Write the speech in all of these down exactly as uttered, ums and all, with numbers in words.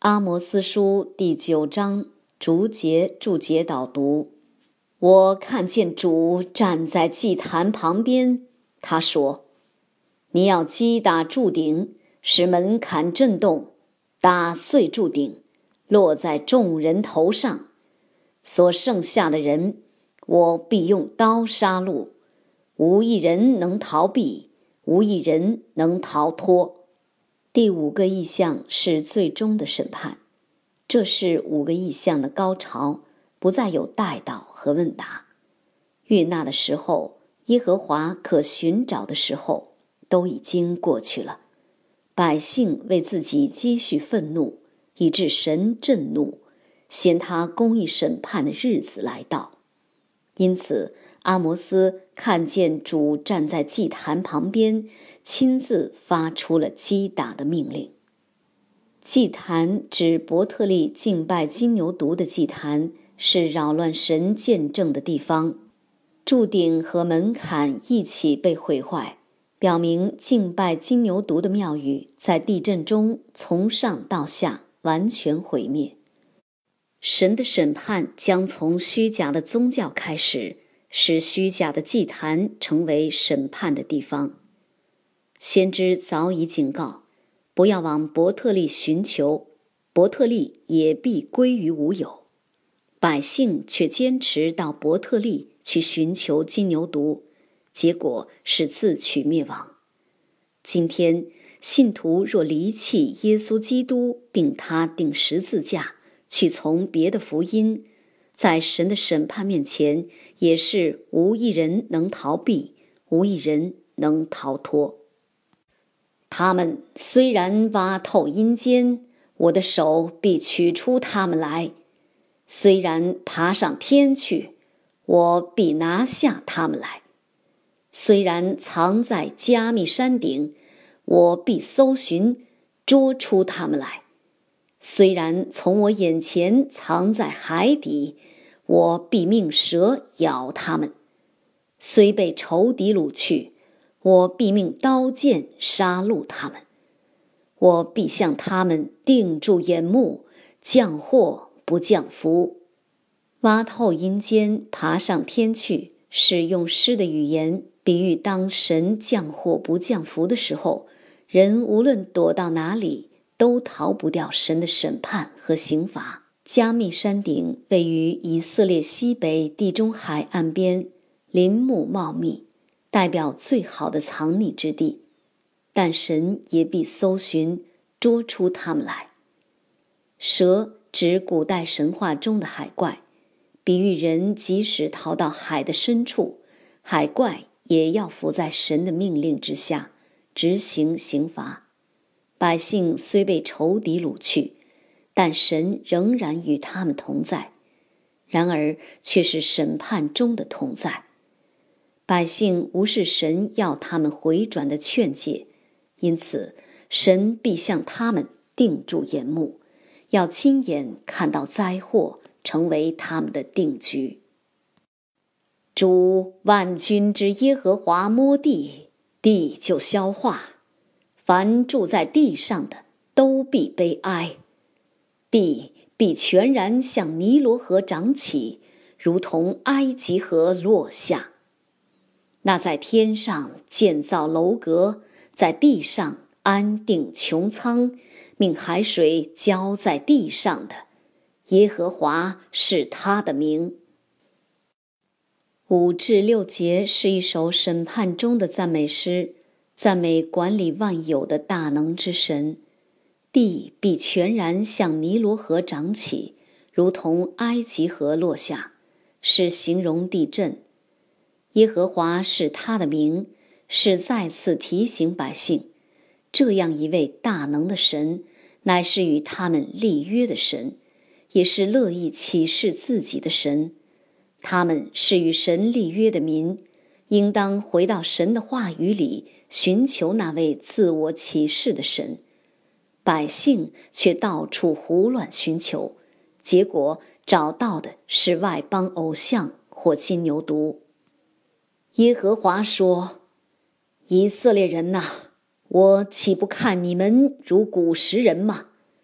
阿摩司书第九章逐节注解导读。我看见主站在祭坛旁边，他说：你要击打柱顶，使门槛震动，打碎柱顶，落在众人头上。所剩下的人，我必用刀杀戮，无一人能逃避，无一人能逃脱。第五个异象是最终的审判，这是五个异象的高潮，不再有代祷和问答。悦纳的时候，耶和华可寻找的时候，都已经过去了。百姓为自己积蓄愤怒，以致神震怒，嫌他公义审判的日子来到。因此阿摩司看见主站在祭坛旁边，亲自发出了击打的命令。祭坛指伯特利敬拜金牛犊的祭坛，是扰乱神见证的地方。柱顶和门槛一起被毁坏，表明敬拜金牛犊的庙宇在地震中从上到下完全毁灭。神的审判将从虚假的宗教开始，使虚假的祭坛成为审判的地方。先知早已警告，不要往伯特利寻求，伯特利也必归于无有。百姓却坚持到伯特利去寻求金牛犊，结果是自取灭亡。今天信徒若离弃耶稣基督，并他钉十字架，去从别的福音，在神的审判面前，也是无一人能逃避，无一人能逃脱。他们虽然挖透阴间，我的手必取出他们来；虽然爬上天去，我必拿下他们来；虽然藏在加密山顶，我必搜寻，捉出他们来；虽然从我眼前藏在海底，我必命蛇咬他们；虽被仇敌掳去，我必命刀剑杀戮他们。我必向他们定住眼目，降祸不降福。挖透阴间，爬上天去，是用诗的语言比喻当神降祸不降福的时候，人无论躲到哪里，都逃不掉神的审判和刑罚。加密山顶位于以色列西北地中海岸边，林木茂密，代表最好的藏匿之地，但神也必搜寻，捉出他们来。蛇指古代神话中的海怪，比喻人即使逃到海的深处，海怪也要伏在神的命令之下，执行刑罚。百姓虽被仇敌掳去，但神仍然与他们同在，然而却是审判中的同在。百姓无视神要他们回转的劝诫，因此神必向他们定住眼目，要亲眼看到灾祸成为他们的定局。主万军之耶和华摸地，地就消化，凡住在地上的都必悲哀。地必全然向尼罗河涨起，如同埃及河落下。那在天上建造楼阁，在地上安定穹苍，命海水浇在地上的，耶和华是他的名。五至六节是一首审判中的赞美诗，赞美管理万有的大能之神。地必全然向尼罗河涨起，如同埃及河落下，是形容地震。耶和华是他的名，是再次提醒百姓，这样一位大能的神，乃是与他们立约的神，也是乐意启示自己的神。他们是与神立约的民，应当回到神的话语里，寻求那位自我启示的神。百姓却到处胡乱寻求，结果找到的是外邦偶像或金牛犊。耶和华说：以色列人哪，我岂不看你们如古时人吗？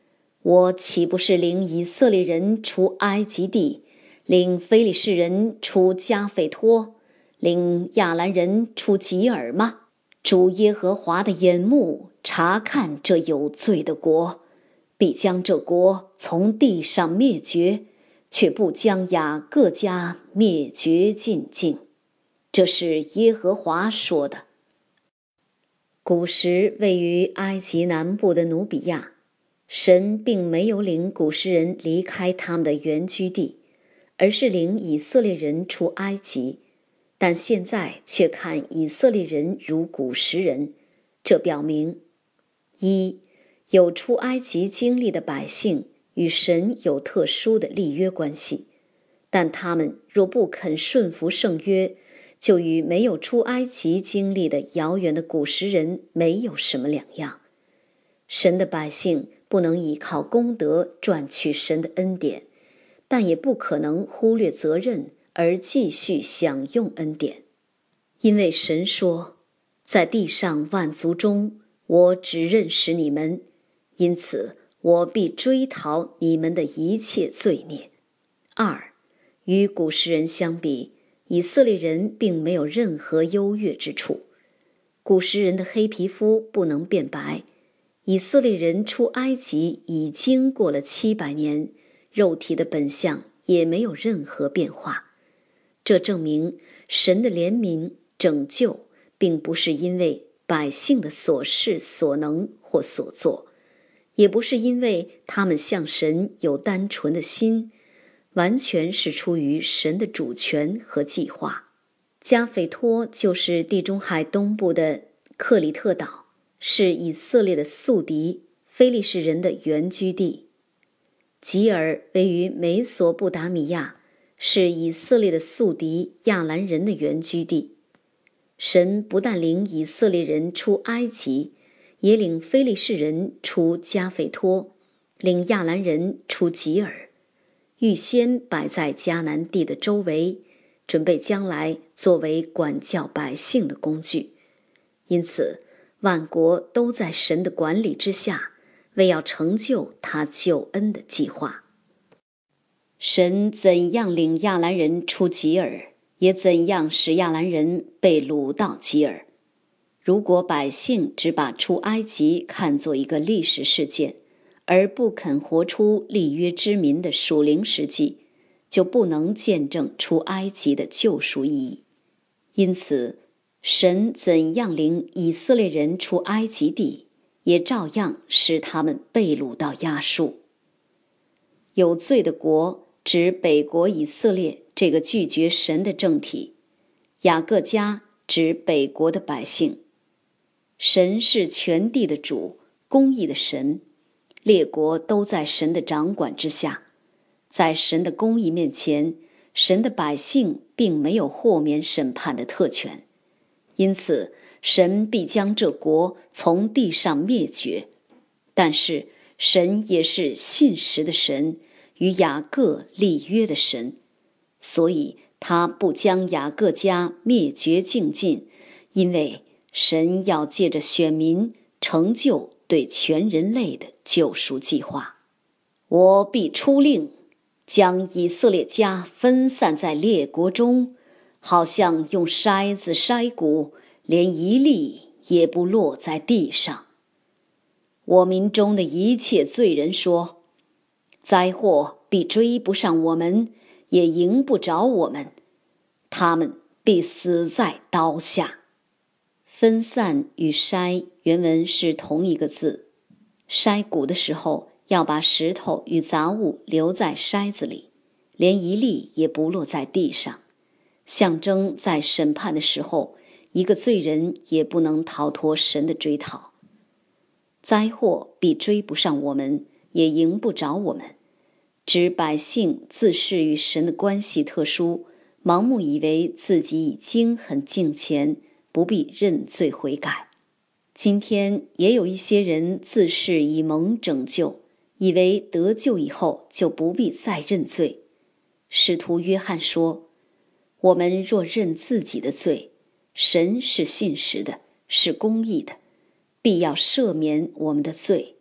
我岂不是领以色列人出埃及地，领非利士人出加斐托，领亚兰人出吉尔吗？主耶和华的眼目察看这有罪的国，必将这国从地上灭绝，却不将雅各家灭绝尽尽。这是耶和华说的。古时位于埃及南部的努比亚，神并没有领古时人离开他们的原居地，而是领以色列人出埃及，但现在却看以色列人如古时人。这表明：一，有出埃及经历的百姓与神有特殊的立约关系，但他们若不肯顺服圣约，就与没有出埃及经历的遥远的古时人没有什么两样。神的百姓不能依靠功德赚取神的恩典，但也不可能忽略责任而继续享用恩典。因为神说，在地上万族中，我只认识你们，因此我必追讨你们的一切罪孽。二，与古时人相比，以色列人并没有任何优越之处。古时人的黑皮肤不能变白，以色列人出埃及已经过了七百年，肉体的本相也没有任何变化。这证明神的怜悯拯救并不是因为百姓的所事所能或所做，也不是因为他们向神有单纯的心，完全是出于神的主权和计划。加斐托就是地中海东部的克里特岛，是以色列的宿敌非利士人的原居地。吉尔位于美索不达米亚，是以色列的宿敌亚兰人的原居地。神不但领以色列人出埃及，也领非利士人出加斐托，领亚兰人出吉尔，预先摆在迦南地的周围，准备将来作为管教百姓的工具。因此万国都在神的管理之下，为要成就他救恩的计划。神怎样领亚兰人出吉尔，也怎样使亚兰人被掳到吉尔。如果百姓只把出埃及看作一个历史事件，而不肯活出立约之民的属灵实际，就不能见证出埃及的救赎意义。因此神怎样领以色列人出埃及地，也照样使他们被掳到亚述。有罪的国指北国以色列这个拒绝神的政体，雅各家指北国的百姓。神是全地的主，公义的神，列国都在神的掌管之下。在神的公义面前，神的百姓并没有豁免审判的特权，因此神必将这国从地上灭绝。但是神也是信实的神，与雅各立约的神，所以他不将雅各家灭绝尽尽，因为神要借着选民成就对全人类的救赎计划。我必出令，将以色列家分散在列国中，好像用筛子筛谷，连一粒也不落在地上。我民中的一切罪人说，灾祸必追不上我们，也迎不着我们，他们必死在刀下。分散与筛原文是同一个字，筛谷的时候要把石头与杂物留在筛子里，连一粒也不落在地上，象征在审判的时候，一个罪人也不能逃脱神的追讨。灾祸必追不上我们，也迎不着我们，指百姓自视与神的关系特殊，盲目以为自己已经很敬虔，不必认罪悔改。今天也有一些人自视已蒙拯救，以为得救以后就不必再认罪。使徒约翰说，我们若认自己的罪，神是信实的，是公义的，必要赦免我们的罪，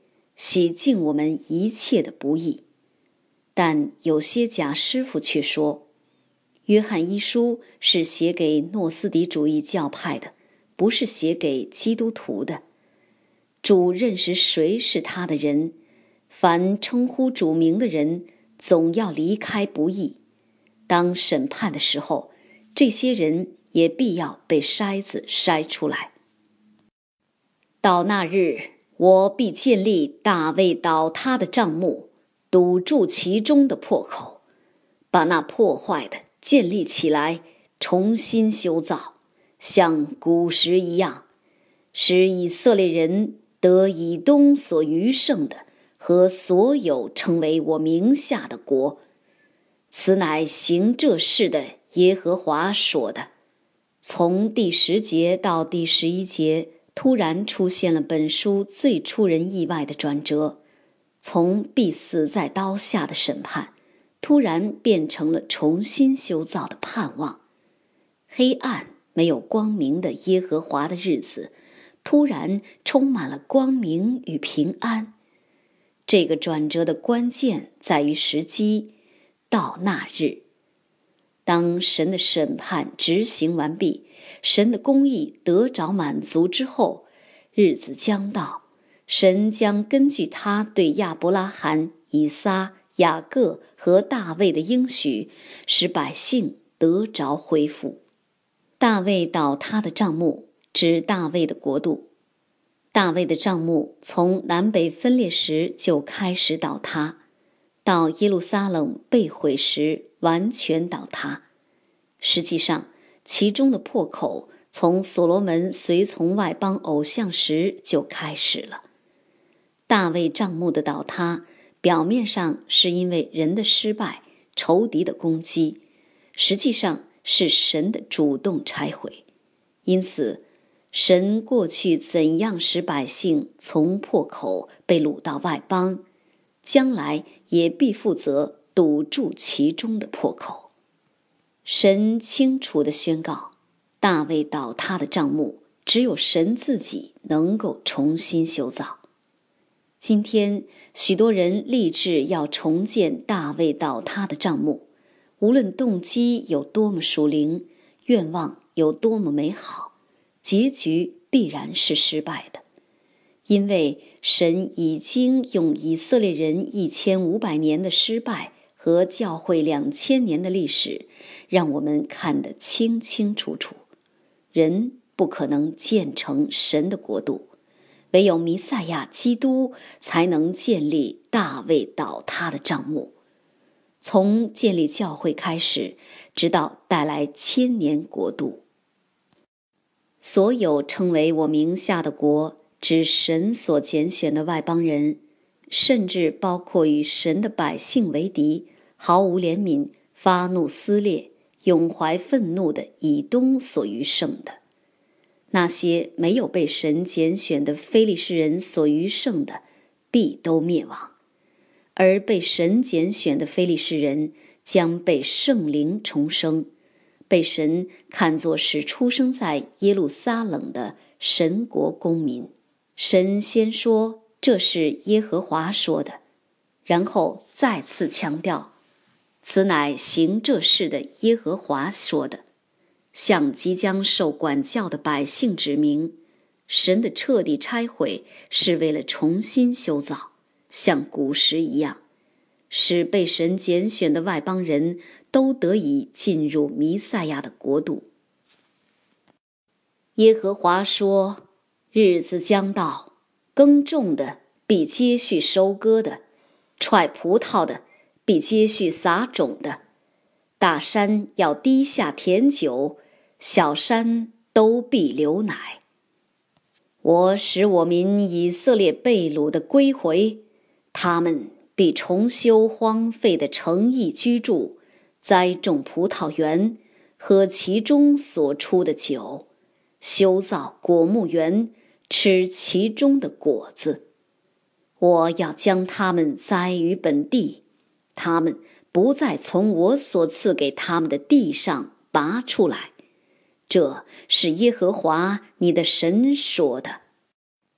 洗净我们一切的不义。但有些假师傅却说，约翰一书是写给诺斯底主义教派的，不是写给基督徒的。主认识谁是他的人，凡称呼主名的人，总要离开不义。当审判的时候，这些人也必要被筛子筛出来。到那日，我必建立大卫倒塌的帐幕，堵住其中的破口，把那破坏的建立起来，重新修造，像古时一样，使以色列人得以东所余剩的和所有称为我名下的国。此乃行这事的耶和华说的。从第十节到第十一节，突然出现了本书最出人意外的转折，从必死在刀下的审判，突然变成了重新修造的盼望。黑暗没有光明的耶和华的日子，突然充满了光明与平安。这个转折的关键在于时机，到那日，当神的审判执行完毕，神的公义得着满足之后，日子将到，神将根据他对亚伯拉罕、以撒、雅各和大卫的应许，使百姓得着恢复。大卫倒塌的帐幕指大卫的国度。大卫的帐幕从南北分裂时就开始倒塌，到耶路撒冷被毁时完全倒塌。实际上，其中的破口从所罗门随从外邦偶像时就开始了。大卫帐幕的倒塌，表面上是因为人的失败、仇敌的攻击，实际上是神的主动拆毁。因此，神过去怎样使百姓从破口被掳到外邦，将来也必负责堵住其中的破口。神清楚地宣告，大卫倒塌的帐幕，只有神自己能够重新修造。今天，许多人立志要重建大卫倒塌的帐幕，无论动机有多么属灵，愿望有多么美好，结局必然是失败的。因为神已经用以色列人一千五百年的失败和教会两千年的历史，让我们看得清清楚楚。人不可能建成神的国度，唯有弥赛亚基督才能建立大卫倒塌的帐幕。从建立教会开始，直到带来千年国度。所有称为我名下的国，指神所拣选的外邦人，甚至包括与神的百姓为敌、毫无怜悯、发怒撕裂、永怀愤怒的以东所余剩的。那些没有被神拣选的非利士人所余剩的，必都灭亡。而被神拣选的非利士人将被圣灵重生，被神看作是出生在耶路撒冷的神国公民。神先说这是耶和华说的，然后再次强调，此乃行这事的耶和华说的，向即将受管教的百姓指明，神的彻底拆毁是为了重新修造，像古时一样，使被神拣选的外邦人都得以进入弥赛亚的国度。耶和华说，日子将到，耕种的必接续收割的，踹葡萄的必接续撒种的。大山要滴下甜酒，小山都必流奶。我使我民以色列被掳的归回，他们必重修荒废的城邑居住，栽种葡萄园，喝其中所出的酒，修造果木园，吃其中的果子。我要将他们栽于本地，他们不再从我所赐给他们的地上拔出来。这是耶和华你的神说的。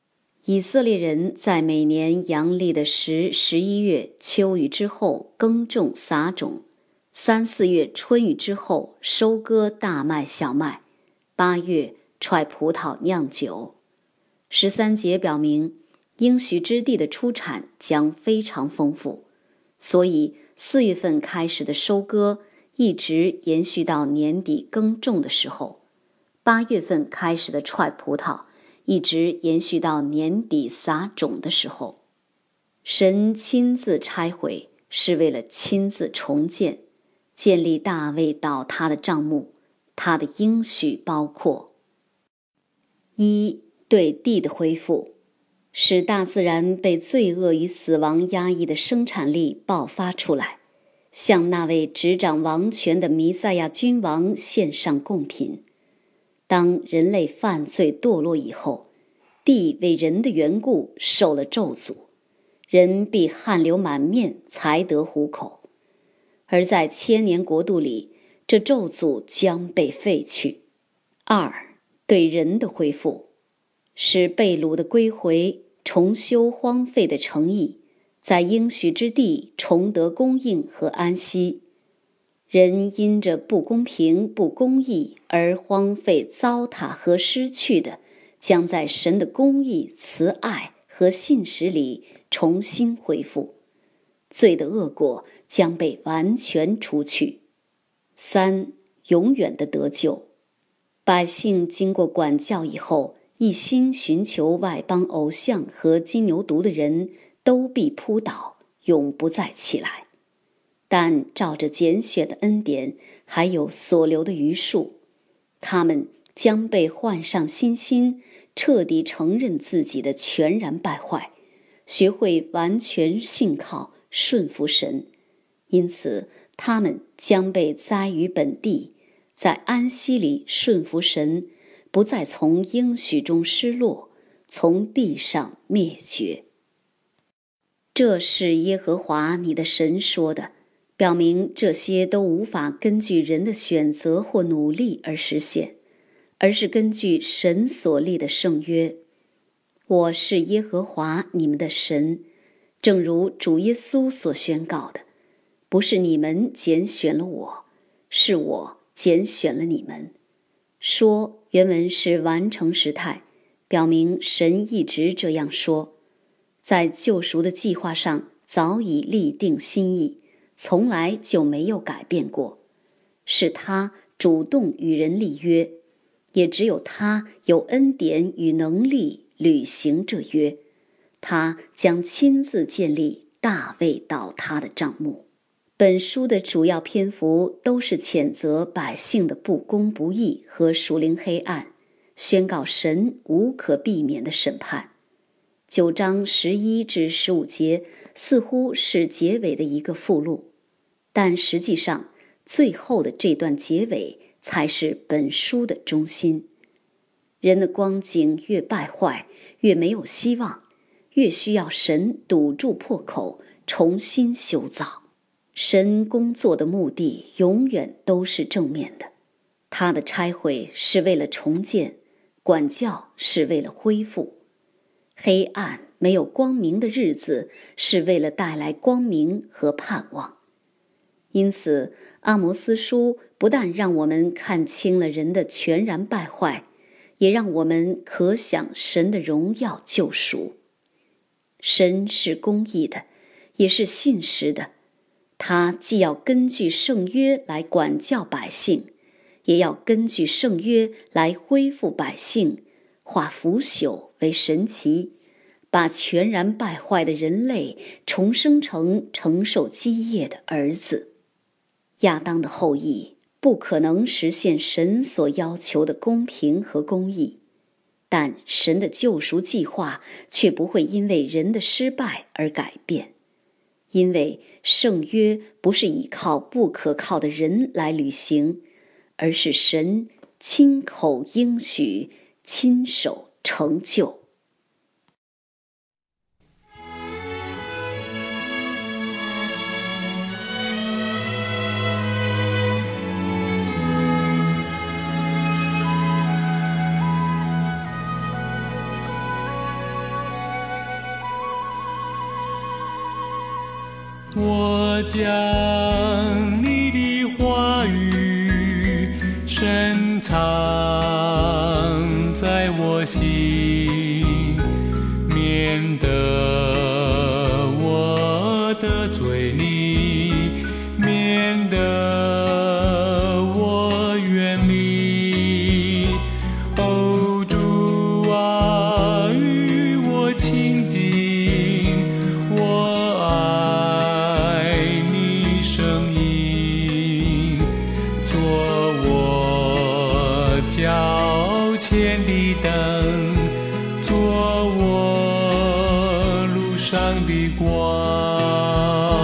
以色列人在每年阳历的十、十一月秋雨之后耕种撒种，三四月春雨之后收割大麦小麦，八月踹葡萄酿酒。十三节表明应许之地的出产将非常丰富，所以四月份开始的收割一直延续到年底耕种的时候，八月份开始的踹葡萄一直延续到年底撒种的时候。神亲自拆毁，是为了亲自重建，建立大卫倒塌的帐幕。他的应许包括：一、对地的恢复，使大自然被罪恶与死亡压抑的生产力爆发出来，向那位执掌王权的弥赛亚君王献上贡品。当人类犯罪堕落以后，地为人的缘故受了咒诅，人必汗流满面才得糊口。而在千年国度里，这咒诅将被废去。二、对人的恢复，使被掳的归回，重修荒废的城邑，在应许之地重得供应和安息。人因着不公平不公义而荒废糟蹋和失去的，将在神的公义慈爱和信实里重新恢复，罪的恶果将被完全除去。三、永远的得救，百姓经过管教以后，一心寻求外邦偶像和金牛犊的人都必扑倒，永不再起来。但照着拣选的恩典，还有所留的余数，他们将被换上新心，彻底承认自己的全然败坏，学会完全信靠顺服神。因此他们将被栽于本地，在安息里顺服神，不再从应许中失落，从地上灭绝。这是耶和华你的神说的，表明这些都无法根据人的选择或努力而实现，而是根据神所立的圣约。我是耶和华你们的神，正如主耶稣所宣告的，不是你们拣选了我，是我拣选了你们。说原文是完成时态，表明神一直这样说，在救赎的计划上早已立定心意，从来就没有改变过。是他主动与人立约，也只有他有恩典与能力履行这约。他将亲自建立大卫倒塌的帐幕。本书的主要篇幅都是谴责百姓的不公不义和属灵黑暗，宣告神无可避免的审判。九章十一至十五节似乎是结尾的一个附录，但实际上最后的这段结尾才是本书的中心。人的光景越败坏，越没有希望，越需要神堵住破口，重新修造。神工作的目的永远都是正面的，他的拆毁是为了重建，管教是为了恢复。黑暗没有光明的日子是为了带来光明和盼望。因此阿摩斯书不但让我们看清了人的全然败坏，也让我们可想神的荣耀救赎。神是公义的，也是信实的，他既要根据圣约来管教百姓，也要根据圣约来恢复百姓，化腐朽为神奇，把全然败坏的人类重生成承受基业的儿子。亚当的后裔不可能实现神所要求的公平和公义，但神的救赎计划却不会因为人的失败而改变，因为圣约不是依靠不可靠的人来履行，而是神亲口应许，亲手成就。 我将你的话语深藏在我心，免得我得罪你，免得我远离。哦，主啊，与我亲近，我爱你声音，做我脚前的灯。